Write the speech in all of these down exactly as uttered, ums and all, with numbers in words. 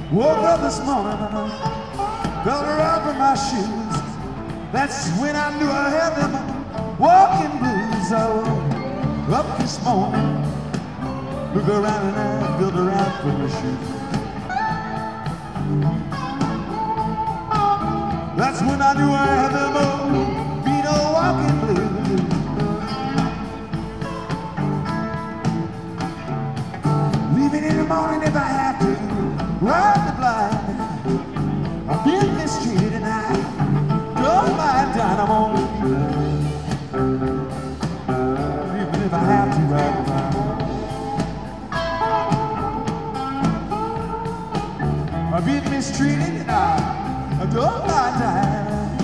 Woke up this morning and I felt around in my shoes. That's when I knew I had them walking blues. I woke up this morning, looked around and I felt around for my shoes. That's when I knew I had them old Beano walking blues. Leaving in the morning if I have to, ride the blind. I've been mistreated and I don't mind dying. I'm on even if I have to ride the blind. I've been mistreated and I, I don't mind dying.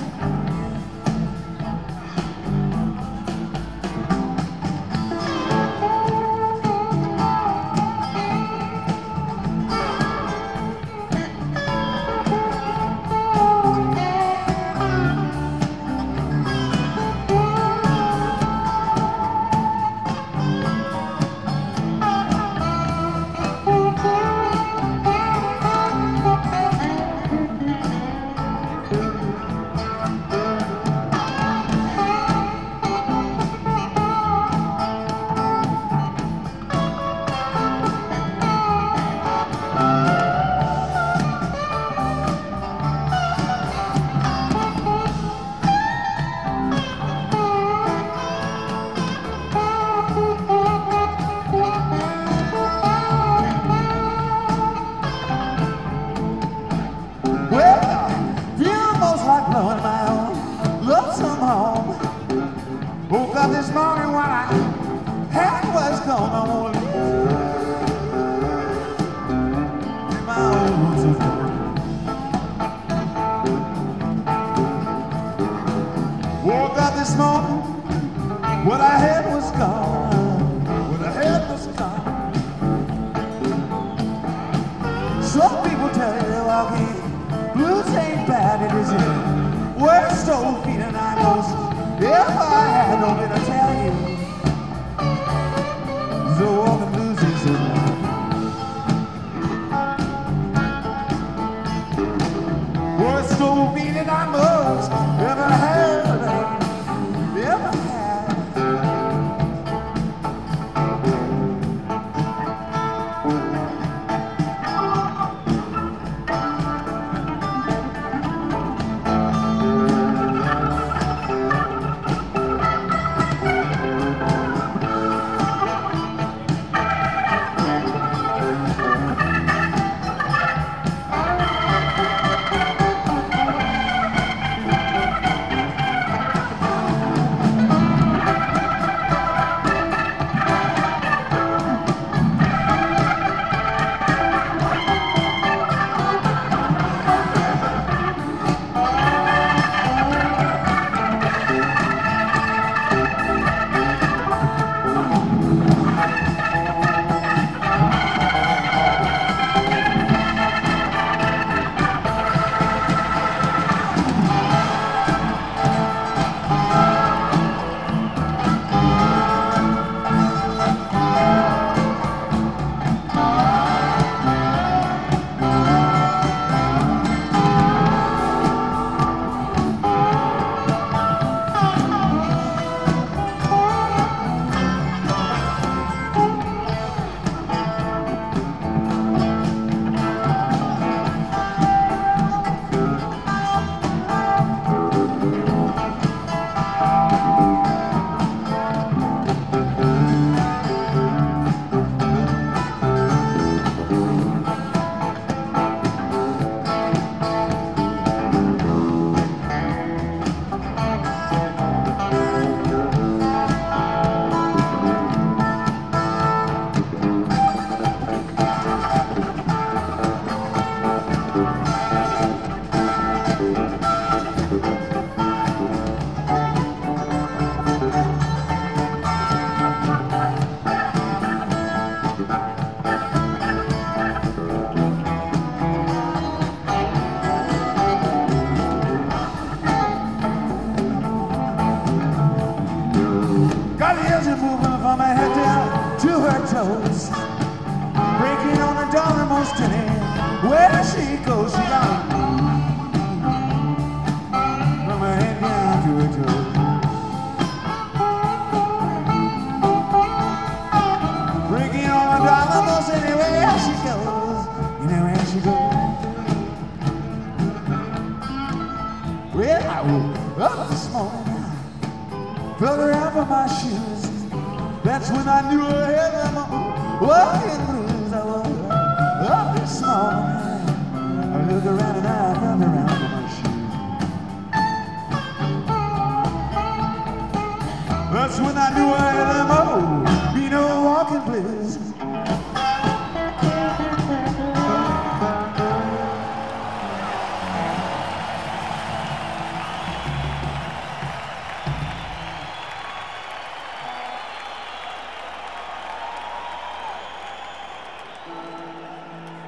Woke up this morning when I had was gone. I want to leave my own roots of home. Woke up this morning, what I had was gone. What I had was gone. Some people tell you, okay, blues ain't bad, it isn't. Worst old feeling I know. If I had no bit to tell you, the walking blues is enough. Worst old feeling I must ever had, ever had. Where she goes, she got from her head down to her toes. Breaking all my dollars anywhere she goes, anywhere she goes. Well, I woke up this morning, felt her out of my shoes. That's when I knew I had them walking blues. I woke up this morning, I looked around and I felt her out of my shoes. That's when I knew I had them